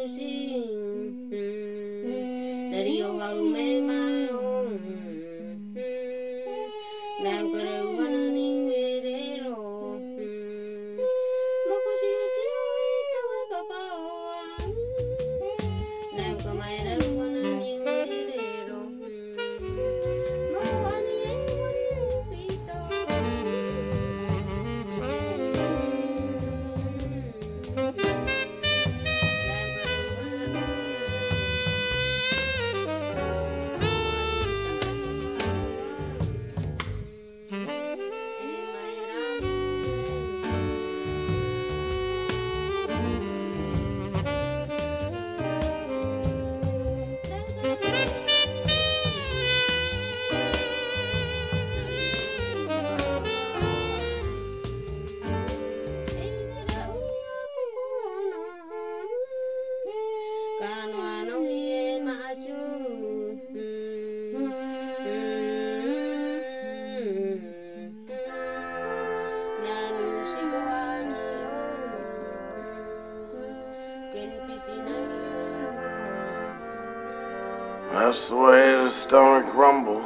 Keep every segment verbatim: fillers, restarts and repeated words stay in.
That's the way the stomach rumbles.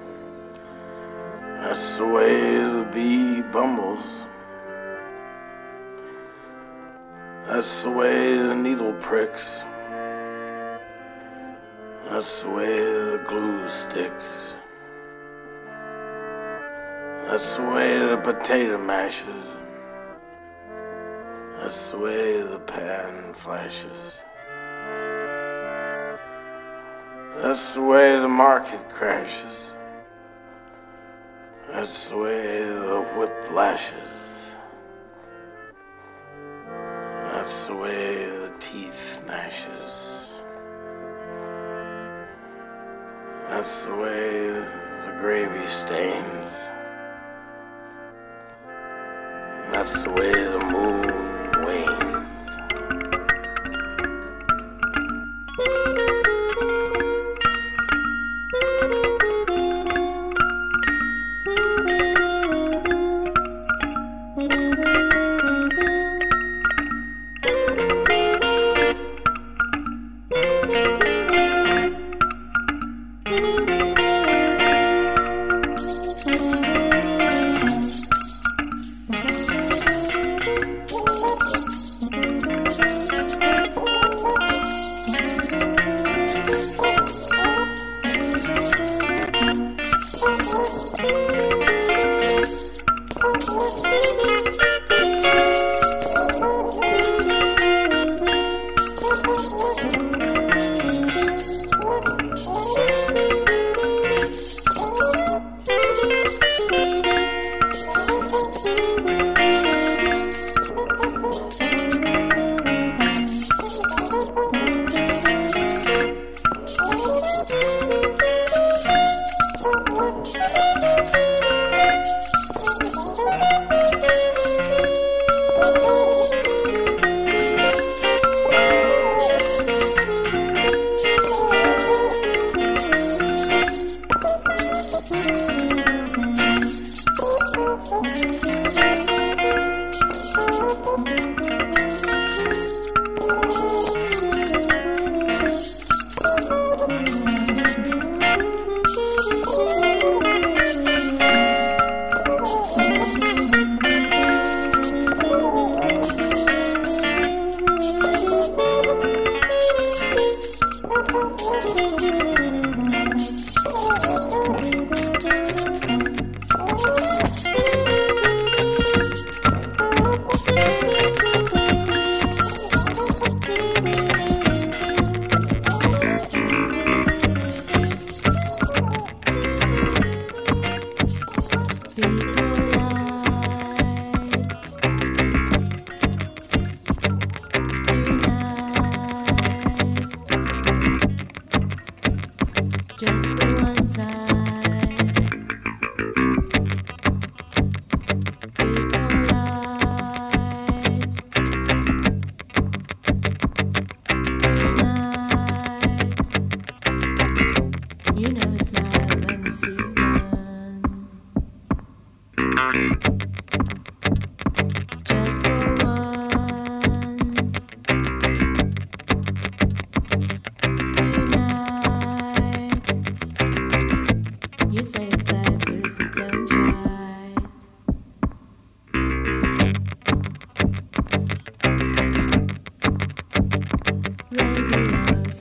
That's the way the bee bumbles. That's the way the needle pricks. That's the way the glue sticks. That's the way the potato mashes. That's the way the pan flashes. That's the way the market crashes. That's the way the whip lashes. That's the way the teeth gnashes. That's the way the gravy stains. That's the way the moon wanes.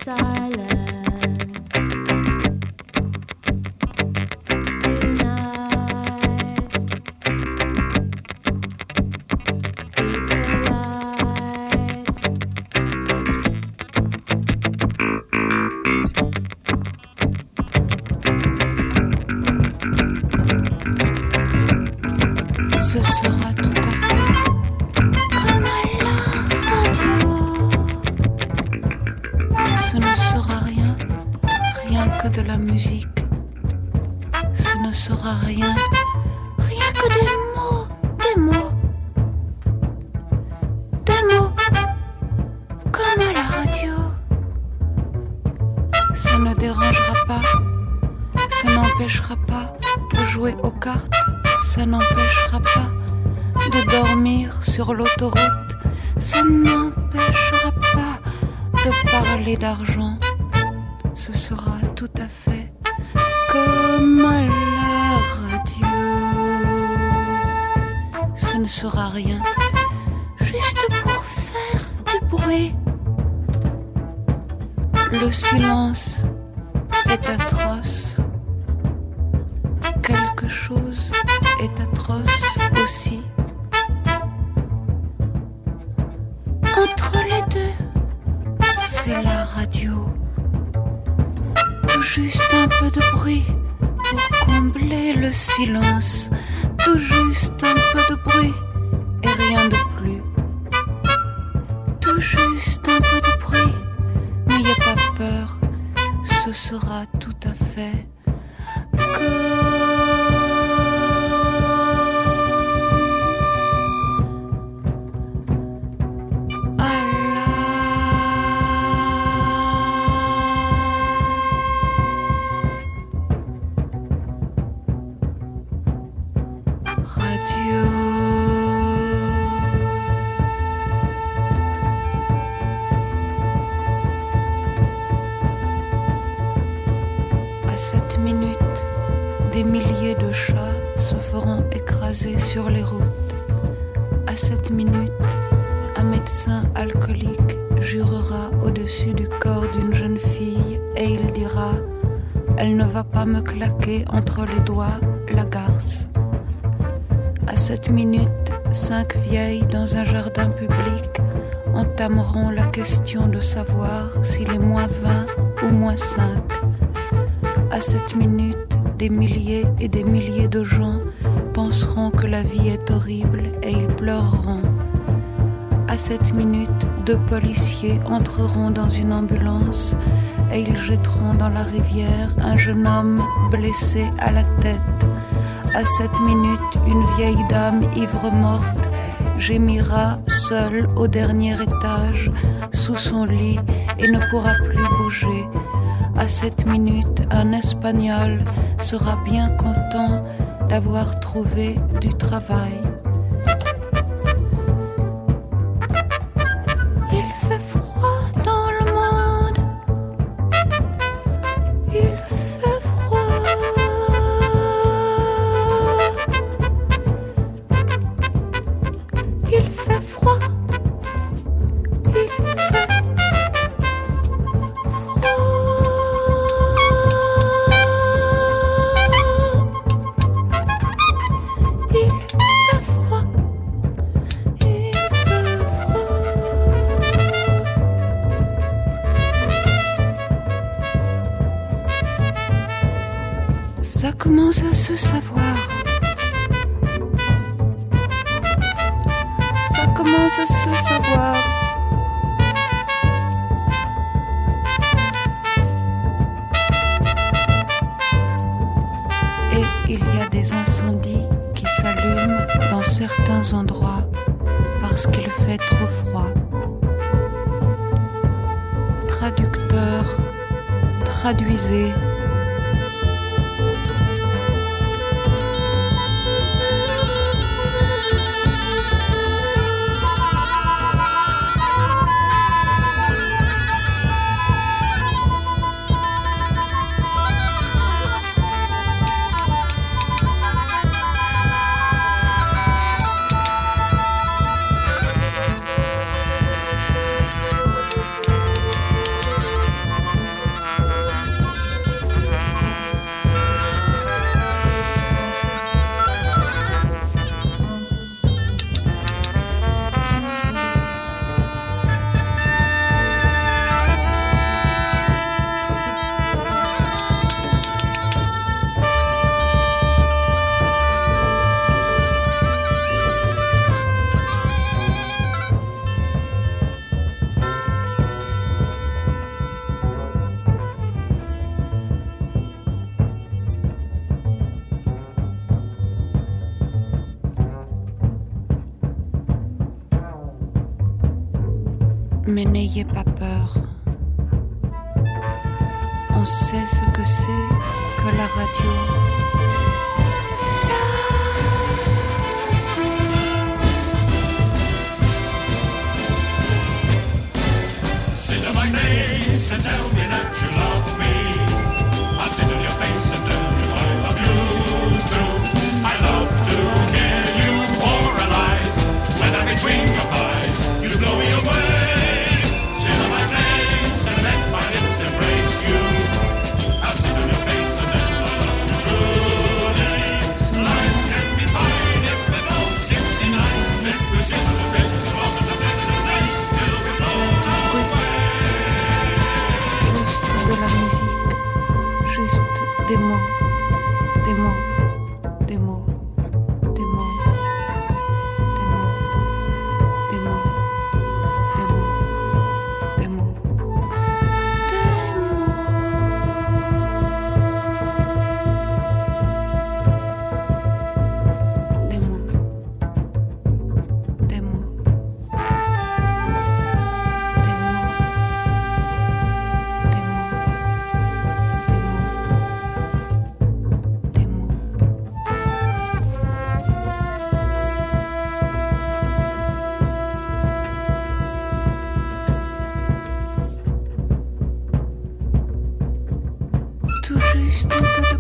Ce sera tout à fait comme à la radio. Ce ne sera rien, rien que de la musique. Ce ne sera rien, rien que des mots, des mots, des mots, comme à la radio. Ça ne dérangera pas, ça n'empêchera pas de jouer aux cartes. Ça n'empêchera pas de dormir sur l'autoroute. Ça n'empêchera pas de parler d'argent. Ce sera tout à fait comme à la radio. Ce ne sera rien, juste pour faire du bruit. Le silence est atroce. Quelque chose est atroce aussi. Entre les deux, c'est la radio. Tout juste un peu de bruit pour combler le silence. Tout juste un peu de bruit et rien de plus. Tout juste un peu de bruit, n'ayez pas peur, ce sera tout à fait que... Des milliers de chats se feront écraser sur les routes. À cette minute, un médecin alcoolique jurera au-dessus du corps d'une jeune fille et il dira « Elle ne va pas me claquer entre les doigts la garce ». À cette minute, cinq vieilles dans un jardin public entameront la question de savoir s'il est moins vingt ou moins cinq. À cette minute, des milliers et des milliers de gens penseront que la vie est horrible et ils pleureront. À cette minute, deux policiers entreront dans une ambulance et ils jetteront dans la rivière un jeune homme blessé à la tête. À cette minute, une vieille dame ivre-morte gémira seule au dernier étage sous son lit et ne pourra plus bouger. À cette minute, un Espagnol sera bien content d'avoir trouvé du travail. Il fait froid dans le monde. Il fait froid. Il fait froid. Il fait froid. Ça commence à se savoir. Ça commence à se savoir. Et il y a des incendies qui s'allument dans certains endroits parce qu'il fait trop froid. Traducteur, traduisez. Mais n'ayez pas peur. On sait ce que c'est que la radio. Sit on my face and tell me that you love me. I'll sit on your face and tell you I love you too. I love to hear you oralize. When I'm between your thighs, you blow me away. Sit on my face and let my lips embrace you. I'll sit on your face and then I love you truly. Life can be fine if we're both sixty-nine. If we sit on the face of the boss of the president night, till we're blown away. De la musique, juste des mots, des mots, des mots, des mots, des mots, des mots, des mots, des mots, des mots, des mots, des mots. Tout juste un peu de